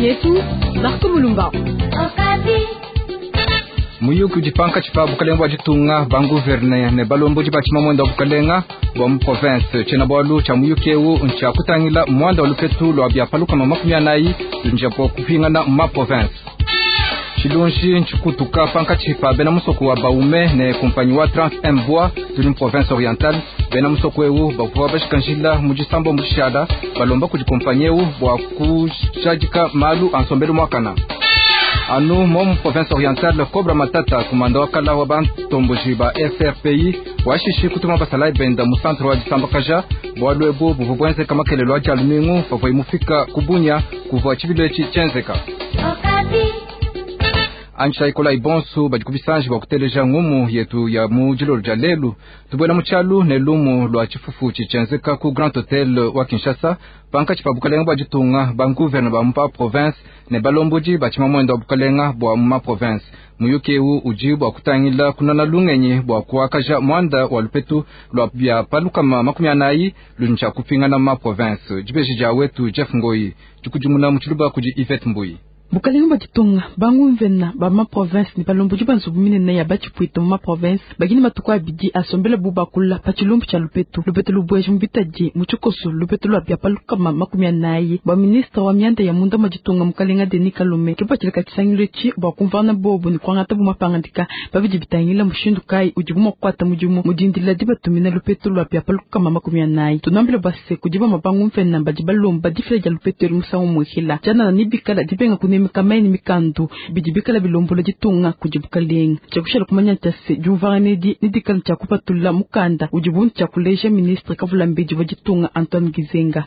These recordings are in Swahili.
yetu Marco Mulumba. Muyu kujipanka chipa bukalenga wajitunga banguverne ne balombo jibachima mwenda bukalenga bwa province chena bwalu cha muyu kewu ncha kutangila mwanda walupetu lwa byapaluka makumya nayi nja po kupingana ma province chilonji nchukutuka panka chipa bena musoko wa baume ne kompanyi wa Trans Mboa d'une province orientale bena musoko ewu bakuwa bashikanjila mujisambo mujishada balomba kujikompanyewu bwa kujajika malu ansombelu mwakana anu mom province orientale Cobra Matata kumanda wakala wa bantomboji ba FRPI washishi kutuma basala benda mu centre wa Disamba kaja bwalwebo buvubwenze kama kelelo aja lumingu favo imufika kubunya kuvwa chibile chenzeka ancha ikola ibonsu bajikubisanji bakuteleja ngumu yetu ya mujilo jalelu tubwela muchalu ne lumu lwa chifufu chenzeka ku Grand Hotel wa Kinshasa panka chipabukalenga bajitunga bangouverne ba mpa province ne balomboji bachima mwendo abukalenga bwa mma province muyukewu ujibu akutangila kunana lungenye bwa kuakaja mwanda walupetu lwa bya palukama makumya nayi luncha kupingana ma province jibeji ja wetu Jeff Ngoi jukujumuna muchiluba kuji Yvette Mbui bukalenga bajitunga bangumvenna ba ma province ni balombo jibanzu bumine na ya bachipuito ma province bagini matuko abidi asombela buba kula pachilumbu cha lupetu lubweje mbitaji muchukoso lupetu lwa bya paluka makumya nayi ba ministre wa myanda ya munda majitunga mukalenga Denis Kalume kipachilika kisangilwechi ba kumvana bobu ni kwangata buma pangandika babiji bitangila mushindu kai ujibuma kwata mujumu mujindila dibatumina lupetu lwa bya paluka makumya nayi tunambile base kujiba mabangumvenna bajibalomba difreja lupetu musawo mwehila jana nibikala dibenga kune mikamaini mikandu bijibikala bilombola jitunga kujibukalenga chakushela kumanya tase juvaranedi nidikala chakupatula mukanda ujibuntu chakuleja ministre kavulambeji wajitunga Antoine Gizenga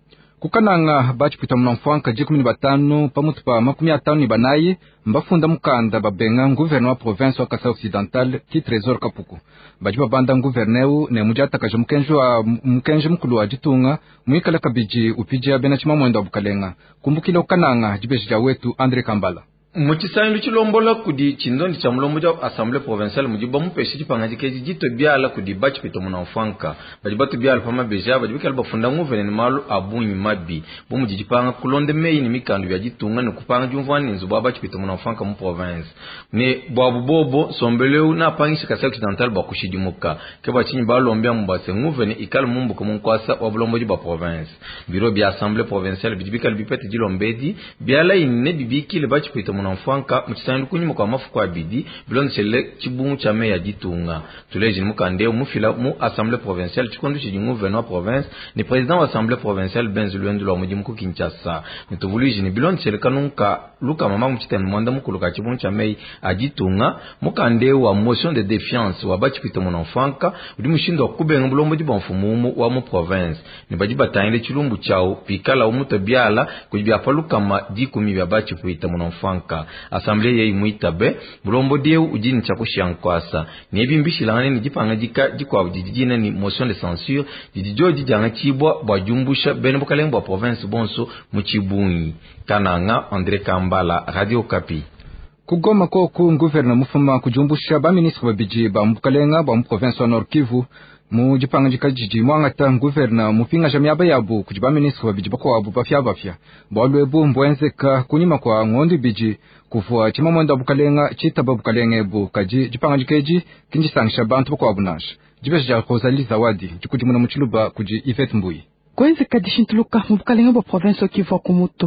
kukananga bachipita mnamfuanka jikumi batanu pamutu pa makumi atanu ni banayi mbafunda mukanda babenga gouverneur wa province wa Kasai Occidental ki Trésor Kapuku bajiba banda gouverneur ne mujata kaje mukenje mukulu wa jitunga muikala kabiji upija bena chima mwendo abukalenga kumbukile ukananga jibeji ja wetu Andre Kambala muchisandu chilombola kudi chindondi cha mulombo ja assemblée provinciale mujiba mupeshi chipangaji keji jito biala kudi bachi pito munamfanka bajibatu biala pama beja bajibikala bafunda nguvene malu abunyi mabi bomu jipanga kulonde meyi ni mikandu bya jitunga ni kupanga jumvani nzuba bachi pito munamfanka mu province ne bwabu bobo sombeleu na pangisha Kasai Occidental bakushidimuka ke bachinyi balombya mbase nguvene ikala mumbu ko munkwasa wa bulombo jiba province biro bya assemblée provinciale bijibikala bipete jilombedi biala inne bibikile bachi pito munamfanka muchisandu kunyuma kwa mafuko abidi bilonde chele chibungu cha meya jitunga tuleji mukande mufila mu assemblée provinciale chikondu chijingouverne wa province ni président wa assemblée provinciale Benzulwendu lwa muji mku Kinshasa nituvuliji ni bilonde chele kanunka luka mama muchitani mwanda mukuluka chibungu cha meya ajitunga mukande wa motion de défiance wa bachi pito munamfanka udi mushindo kubenga bulombo jiba mfumumu wa mu province ni bajiba tainde chilumbu chao pikala umuto biala kujibya paluka ma dikumi bya bachi pito munamfanka assemblée ye muitabe bulombo deu ujini chakushankwasa nebi mbishilane ni jipanga jikwa jijina ni motion de censure jijoji janga chibwa bwajumbusha bene bukalenga province bonso muchibunyi kananga Andre Kambala Radio Kapi kugoma koku gouverneur mufuma kujumbusha ba ministre babiji ba mukalenga ba province wa Nord Kivu mujipanga jikajiji mwangata gouverneur mupinga jamyaba yabu kujiba ministre babiji bako wabu bafya bwalwebu mbwenzeka kunyima kwa ngondi biji kufua chima mwenda bukalenga chita babukalenga ebu kaji jipanga jikeji kinjisangisha bantu bako wabunasha jibeja Rosalie Zawadi jikujimuna muchiluba kuji Yvette Mbui kwenze kadishintuluka mubukalenga bwa province Kivu kumutu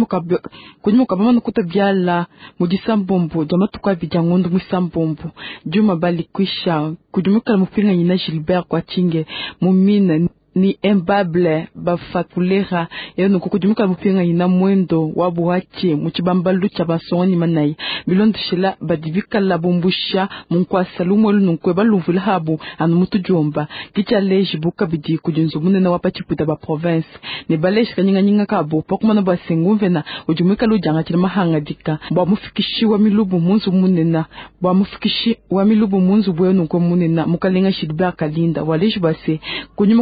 kunyumuka bamanu kutabyala mujisambombo jamatuka bijangondo musambombo juma bali kwisha kujumuka mupinga nyina Gilbert kwa chinge mumina ni embable bafakulera yeno kukujumuka mupinga ina mwendo wabuhache muchibambalu cha basoni manai bilondo shila badibika la bumbusha munkwasa lumwelu nunkwe baluvula habu anu mutu jomba kicha leji buka bidi kujunzu munena wapachiputa ba province ni baleshi kanyinga kabo pokumana basengumvena ujumuka lujanga chila mahanga dika bwa mufikishi wa milubu munzu munena bwa mufikishi wa milubu munzu bwenu kwa munena mukalenga shidba kalinda waleji base kunyumuka bamanu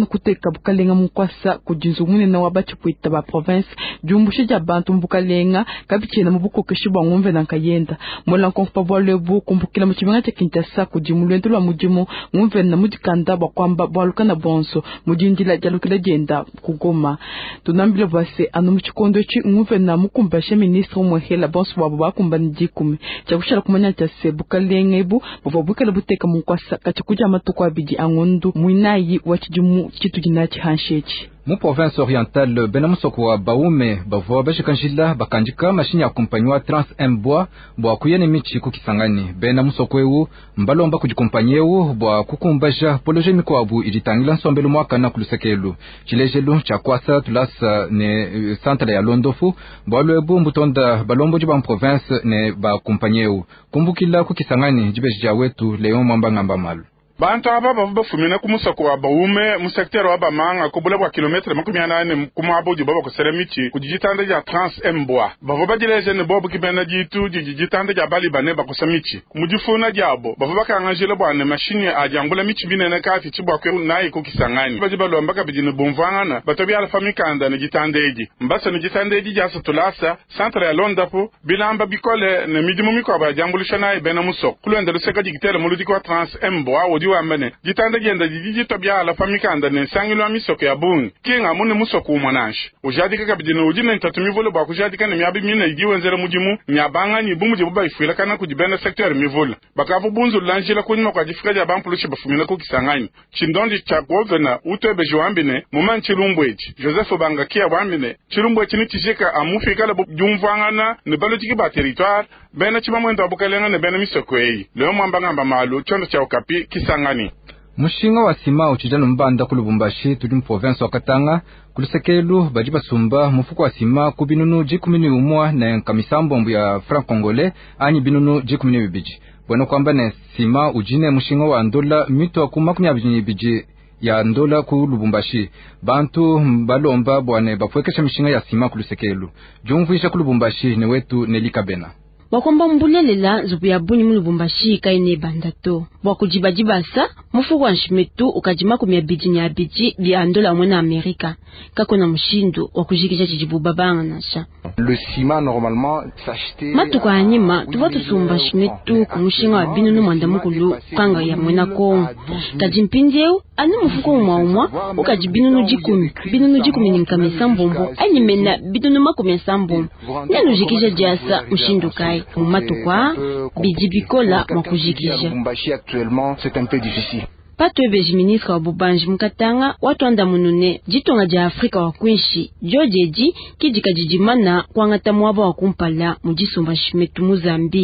kuteka bukalenga mukwasa kujinzu munene wa bachipwita ba province jumbushe ja bantu mbukalenga kabichena mubukokeshi bwa ngumve na nkayenda mola nkompa bwalebu kumbukila mu kibanga cya Kinshasa kujimulwendo lwa mujimu ngumve na mudikanda bakwamba bwalukana bonso mujindila jalukile jenda kugoma tunambile bwase anu muchikondo chi ngumve na mukumbashe ministre umwehela bonso bwabo bakumba njikume chakushara kumanya cha sebukalenga ebu bwabukala buteka mukwasa kachikuja amatuko abiji angondu muinayi wachijumu chitu jinachi hanshechi mu province orientale benamusoko wa Baume bavo bashikanjila bakanjika mashini ya kumpanywa Trans Mboa bwa kuyene michi kukisangani benamusoko ewu mbalomba kujikompanyewu bwa kukumbaja poloje mikwabu ilitangila nsombelu mwaka na kulusekelu chilejelu cha kwasa tulasa ne centre ya Londofu bwalwebu mbutonda balombo jiba province ne bakumpanyewu kumbukila kukisangani jibeja wetu Leon Mwamba ngamba malu bantu aba bafumina kumusako wa Baume mu secteur wa Bamanga kubula bwa kilometre 8 kumabo jiba ko seremichi kujitanda ja Trans Mboa bavo bajileje ne bobu kibena jitu jijitanda ja bali bane ba ko samichi mujifuna jabo bavo bakangajele bwa ne machine ajangula michi binene kati chibwa ko nayi ko kisangani bajiba lomba ka bijine bomvangana batobi alfa mikanda ne jitandeji mbasa ne jitandeji ja satulasa centre ya Londapo bilamba bikole ne midimu miko ba jangulisha nayi bena muso kulwenda luseka jigitere muludi ko Trans Mboa wamene jitanda jenda jiji tobya ala famikanda ne sangilo misoko ya bungi kinga mune musoko umanashi ujadika kabidino ujine ntatumi volo ba kujadika ne myabi mina igiwenzera mujimu nyabanga ni bumu jibuba ifila kana kujibenda secteur mivola bakavu bunzu lanjila kunyima kwa jifika ja bampulushi bafumina ko kisangani chindondi cha governor utebe joambine muman chilumbweji Joseph Bangakia wambine chilumbweji ni tishika amufika la jumvangana ne balotiki ba territoire bena chimamwendo abukalenga ne bena misoko ei leo mwamba ngamba malu chondo cha Okapi kisangani mushinga wa sima uchijana mbanda kulubumbashi tuli mu province wa Katanga kulusekelu bajiba sumba mufuko wa sima kubinunu jikumini umwa na nkamisambombu ya franc congolais anyi binunu jikumini bibiji bwana kwamba ne sima ujine mushinga wa ndola mito wa kumakumya bibiji ya ndola ku Lubumbashi bantu balomba bwane bapwekesha mishinga ya sima kulusekelu jumvuisha kulubumbashi ne wetu Nelika Bena wakomba mbulelela zubu ya buni mu Lubumbashi kaine bandato wakujibajibasa mufuko wa nshimetu ukajima kumya biji nya biji bia ndola mwena Amerika kako na mshindu wakujikisha chijibu babanga nasha le ciment normalement s'acheter matuko anyima tuva tusumba shimetu kumushinga wa binu no mwanda mukulu kanga ya mwena Kongo kajimpinjeu anu mufuko umwa ukajibinu no jikumi ni nkamisa mbombo anyimena binu makumi ya sambombo nenu jikisha jasa mshindu kai mumatukwa bijibikola mwakujikisha c'est un peu difficile. Pato ebeji ministre wa Bubanji mukatanga watu anda munune jitonga ja Afrika wa kuishi jojeji kijika jijimana kwangata mwaba wa kumpala mujisumba shimetu mu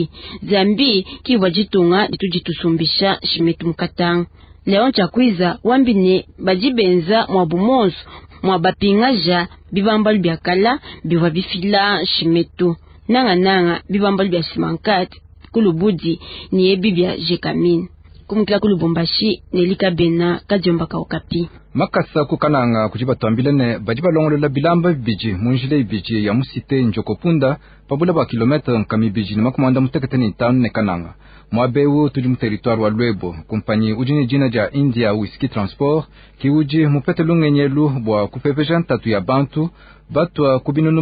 Zambi kiwa jitonga litujitusumbisha shimetu mukatanga Leon Chakwiza wambine bajibenza mwabumonso mwabapingaja bibambalu byakala biwa bifila shimetu nanga bibambalu bya simankati kulubudi ni ebibya jekamine kumukila kulubumbashi Nelika Bena kajomba ka Okapi makasa kukananga kujibatwambilene bajiba longolela bilamba bibiji munjile ibiji ya musite njokopunda pabula ba kilometre nkami biji ni makumanda muteketeni tanu ne kananga mwabewu tuli mu territoire wa Lwebo kumpanyi ujini jina ja India Whisky Transport kiuji mupete lungenyelu bwa kupepeja ntatu ya bantu batwa kubinunu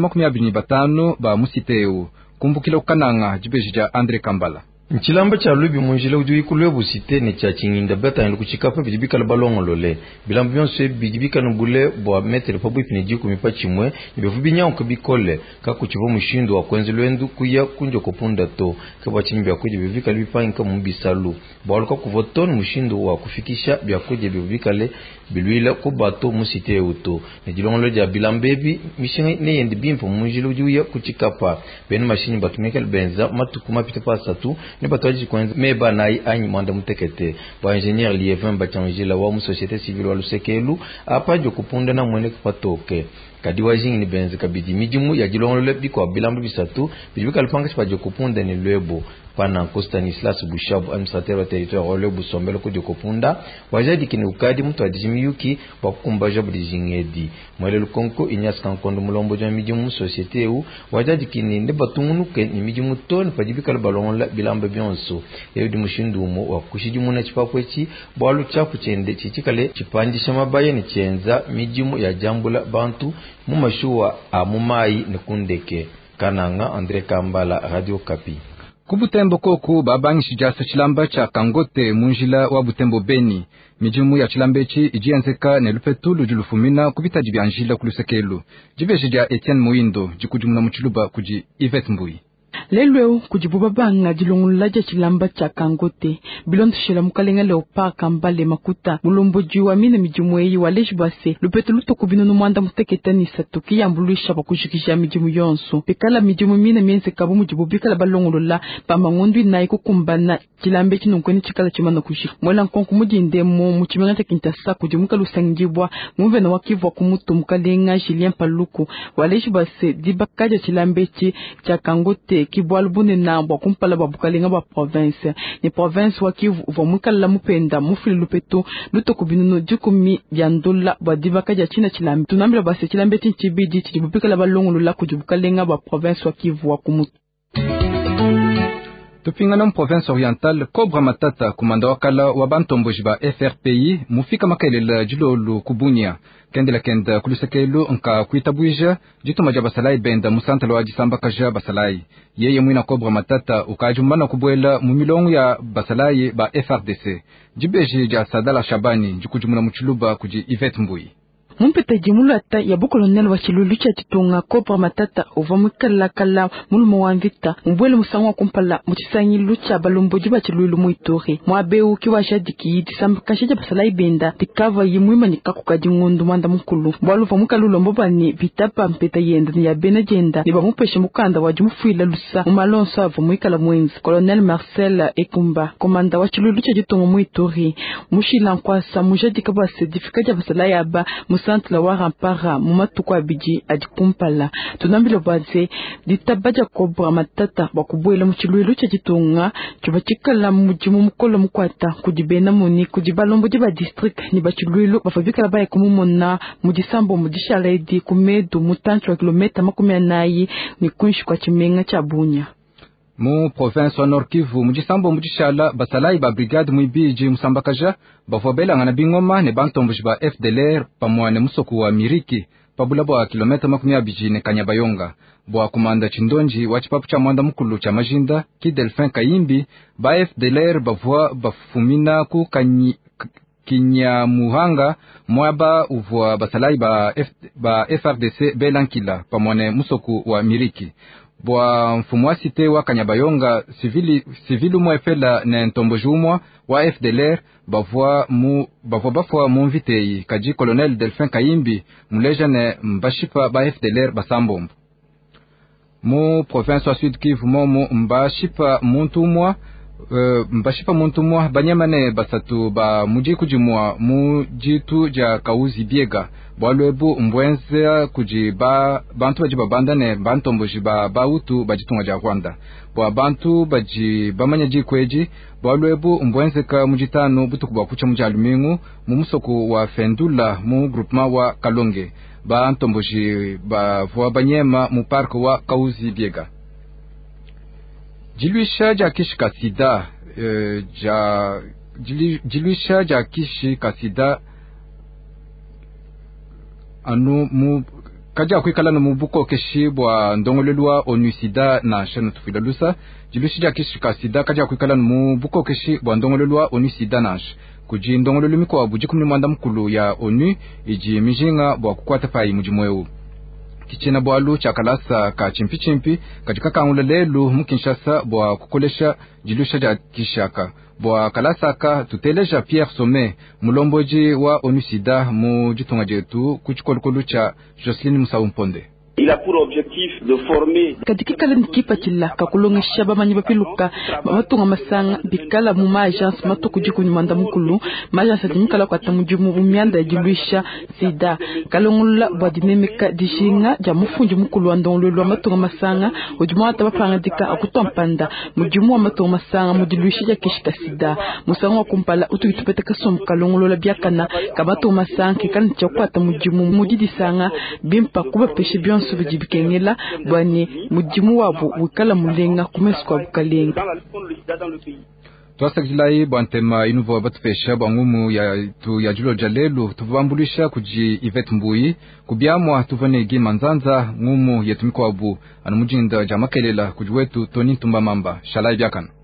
25 ba musiteu kumbukila kukananga jibeji ja Andre Kambala Nchilamba cha lubi munjile ujui kulwebu site ne cha chinginda beta nlu kuchikapa bidibika la balongo lole bilambu byonse bidibika nubule bwa metere pabu ipiniji kumipa chimwe nibefubinya ukabikole kakuchivo mushindu wa kwenzi lwendu kuya kunjo kopunda to kaba chimi byakuja bivika libipanka mumbisalu bwaluka kuvotoni mushindu wa kufikisha byakuja bivika le bilwila kubato musite uto nejilongo ja bilambebi mishinga ne yendi bimpo munjile ujui kuchikapa beni mashini batumika benza matukuma pitepa satu ne batoji kwenza meba na anyi mwanda mutekete ba ingénieur lievin bachanjila wa mu société civile wa lusekelu apajo kupunda na mwene kupatoke kadiwa jingi ni benze kabidi mijimu ya jilongole biko bilambu bisatu bibika lupanga sipajo kupunda ni Lwebo pana Stanislas Bushabu administrateur wa territoire wa Lwebo sombelo kujo kupunda wajadi kini ukadi mtu adijimi yuki wakukumbaja budijingedi mwele lukonko Inyas Kankondo mulombo jwa mijimu société u wajadi kini nde batungunu ke ni mijimu toni pajibika lubalongola bilambu byonso eudi mushindumo wa kushijimuna chipapwechi bwalu chaku chende chichikale chipandisha mabaye ni chenza mijimu ya jambula bantu mumashuwa amumai nikundeke kananga Andre Kambala, Radio Kapi. Kubutembo koku babangishi jasa chilamba cha Kangote munjila wa Butembo Beni. Mijimu ya chilambechi ijianzeka ne lupetulu julufumina kubita jibianjila kulusekelu. Jibeji ja Etienne Muindo jikujumuna mchiluba kuji Yvette Mbui. Lelweo kujibuba banga jilongulaja chilamba cha Kangote bilonto shela mukalenga leopa kambale makuta mulombo jiwa mine mijimu eyi waleji base lupetu luto kubino numanda muteketani satuki yambuluisha bakushikisha mijimu yonso pekala mijimu mine miense kabu mujibu bikala balongolola pamangondu inayi kukumbana chilambe chinunkweni chikala chimana kushika mwela nkonku mujinde mo muchimengata kintasa kujimuka lusangibwa muvena wakivwa kumutu mukalenga Julien Paluku waleji base dibakaja chilambe cha Kangote kibwalu bune nambwa kumpala babukalenga ba province ni province wakivu vomukala mupenda mufili lupeto luto kubinunu jukumi byandola badibaka ja china chilambe tunambira base chilambe tinchibidi chibubikala balongolo la kujibukalenga ba province wakivu wakumutu. Tupingana province orientale Cobra Matata kumanda wakala wa bantomboji ba FRPI mufika makalela jilolu kubunya kendela kenda kulusekelu nka kuitabuija jituma ja basalai benda musantalo wa jisamba kaja basalai yeye mwina Cobra Matata ukajumana kubwela mumilongo ya basalai ba FRDC jibeji ja Sadala Shabani jikujumuna mchuluba kuji Yvette Mbui. Mumpeta jimulu ata ya bukolonel wa chilulu cha titonga Cobra Matata uvamukala kala mulumo wa mvita mbwele musangwa kumpala mutisanyi lucha balombo jiba chilulu muitori mwabeu kiwa jadiki disamba kashaja basalai benda tikava yimwima nikakukaji ngondu manda mukulu mbwalu vamukalu lombo ni bitapa mpeta yenda ni ya bena jenda ni bamupeshe mukanda wa jumufuila lusa umalonso avumuikala mwenzi Colonel Marcel Ekumba komanda wa chilulu cha titonga muitori mushila nkwasa mujadika ba certificat ja basalai aba Sante la warampara mumatuko abiji adikumpala tunambilo baze ditabaja Cobra Matata bakubwela muchilwelo cha jitonga chubachikala mujimu mukolo mukwata kujibena muni kujibalombo jiba district ni bachilwelo bafabika baye kumumona mujisambo mujishaledi kumedu mutancho wa kilometa 40 ni kunshi kwa chimenga cha Bunya. Mu province wa Nord Kivu mujisambo mujishala basalai ba brigade muibiji musambakaja bafobela ngana bingoma ne bantomboji ba FDLR pamwane musoku wa Miriki pabulabo wa kilometa 20 ne Kanyabayonga bwa kumanda chindonji wa chipapu cha mwanda mukulu cha Majinda ki Delphin Kayimbi ba FDLR bavua bafumina ku Kinyamuhanga mwaba uvua basalai ba FRDC belankila pamwane musoku wa Miriki bwa mfumu wa site wa Kanyabayonga civilu mwefela ne ntombojumwa wa FDLR bavua mumvitei kaji Colonel Delphin Kayimbi muleja ne mbashipa ba FDLR basambombo. Mu province wa Sud Kivu momo mbashipa muntumwa banyamane basatu ba muji kujimwa mujitu ja Kauzi Biega bwalwebu mbwenze kujiba bantu bajiba bandane bantomboji ba bautu bajitunga ja Rwanda bwa bantu baji bamanya jikweji bwalwebu mbwenze ka mujitano butuku bakucha mujalumingu mumusoko wa Fendula mu groupement wa Kalonge bantomboji ba vwa banyema mu park wa Kauzi Biega. Jiluisha ja kishi kasida jiluisha ja kishi kasida anu mu kaja kwikala no mubuko keshi bwa ndongolelwa onusida na shano tufidalusa jiluisha ja kishi kasida kaja kwikala no mubuko keshi bwa ndongolelwa onusida nash kuji ndongolelu miko abujikumni mwanda mkulu ya onu iji mijinga bwa kukwata pai mujimweu kichena bwalu chakalasa ka chimpi katika kaungula lelu mukinshasa bwa kukolesha jilusha ja kishaka bwa kalasa ka tuteleja Pierre Sommet mulomboji wa onusida mu jitonga jetu kuchikolukolu cha Jocelyn Musaumponde. Il a pour objectif de former kadiki kala nikipa chilla kakulongesha bamanyi bapiluka batunga masanga bikala mu agence matuku jiku nyumanda mukulu agence dimikala kwa tamujumu umyanda jiluisha sida kalongula badinemeka dishinga ja mufunji mukulu andongolwa matunga masanga ujuma atabapanga dika akutompanda mujumu matunga masanga mudiluisha ja kishika sida musanga wa kumpala utupete kasom kalongula byakana kabato masanga kan chakwata mujumu mudidisanga bimpa kuba peshe byon banso bajibikengela bwane mujimu wabo wikala mulenga kumesu kwa bukalenga. Twasakilai bwantema inuvo batupesha bwangumu ya julo jalelu tuvambulisha kuji Yvette Mbui kubiamwa tuvanegi manzanza ngumu yetumiko wabu anumujinda jamakelela kujuwetu Toni Tumbamamba shalai byakana.